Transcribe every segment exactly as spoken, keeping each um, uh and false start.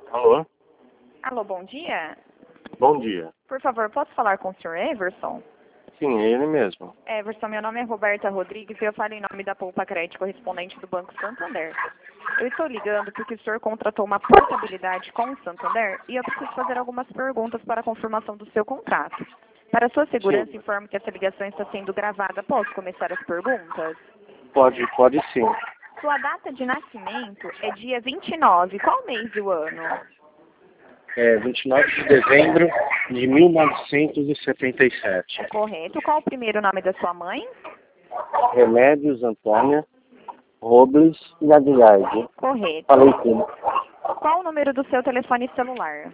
Alô? Alô, bom dia. Bom dia. Por favor, posso falar com o senhor Everson? Sim, é ele mesmo. Everson, meu nome é Roberta Rodrigues e eu falo em nome da Poupa Crédito correspondente do Banco Santander. Eu estou ligando porque o senhor contratou uma portabilidade com o Santander e eu preciso fazer algumas perguntas para a confirmação do seu contrato. Para sua segurança, Sim. informo que essa ligação está sendo gravada. Posso começar as perguntas? Pode, pode sim. Sua data de nascimento é dia vinte e nove. Qual mês do ano? É vinte e nove de dezembro de mil novecentos e setenta e sete. Correto. Qual o primeiro nome da sua mãe? Remédios Antônia Robles e Aguilardi. Correto. Falei tudo. Qual o número do seu telefone celular?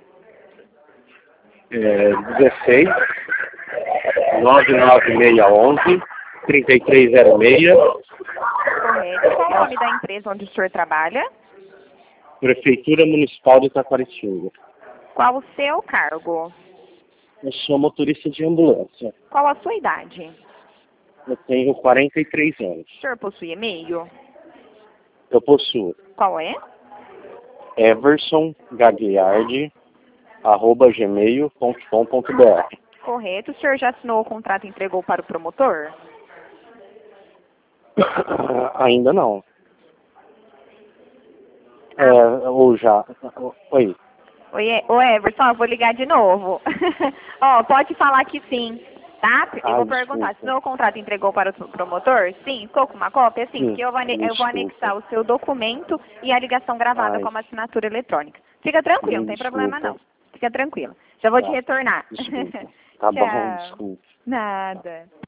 É dezesseis, nove nove seis onze, trinta e três zero seis. Correto. Qual o nome da empresa onde o senhor trabalha? Prefeitura Municipal de Taquaritinga. Qual o seu cargo? Eu sou motorista de ambulância. Qual a sua idade? Eu tenho quarenta e três anos. O senhor possui e-mail? Eu possuo Qual é? everson gagliardi arroba gmail ponto com ponto br. Correto. O senhor já assinou o contrato e entregou para o promotor? Ainda não. Ah. É, ou já. Oi. Oi, E- Ô Everson, eu vou ligar de novo. Ó, pode falar que sim, tá? Eu Ah, vou perguntar, desculpa. assinou o contrato e entregou para o promotor? Sim, ficou com uma cópia? Sim, Sim, porque eu vou, ane- eu vou desculpa. anexar o seu documento e a ligação gravada Ai, como assinatura eletrônica. Fica tranquilo, não tem problema desculpa. não. Fica tranquilo. Já vou te Tá, retornar. desculpa. Tá bom, Tchau. desculpa. Nada.